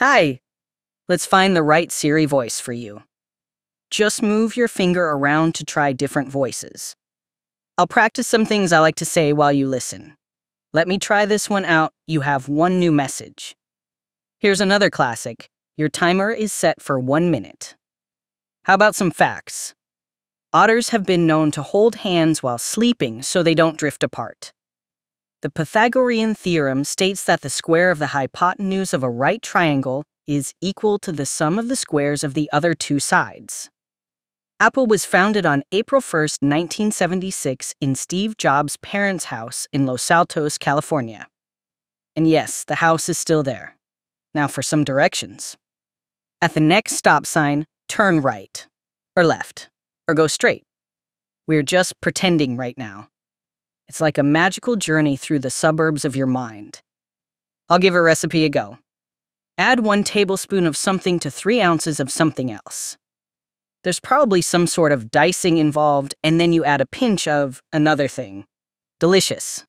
Hi, let's find the right Siri voice for you. Just move your finger around to try different voices. I'll practice some things I like to say while you listen. Let me try this one out. You have one new message. Here's another classic. Your timer is set for 1 minute. How about some facts? Otters have been known to hold hands while sleeping so they don't drift apart. The Pythagorean theorem states that the square of the hypotenuse of a right triangle is equal to the sum of the squares of the other two sides. Apple was founded on April 1st, 1976 in Steve Jobs' parents' house in Los Altos, California. And yes, the house is still there. Now for some directions. At the next stop sign, turn right, or left, or go straight. We're just pretending right now. It's like a magical journey through the suburbs of your mind. I'll give a recipe a go. Add 1 tablespoon of something to 3 ounces of something else. There's probably some sort of dicing involved, and then you add a pinch of another thing. Delicious.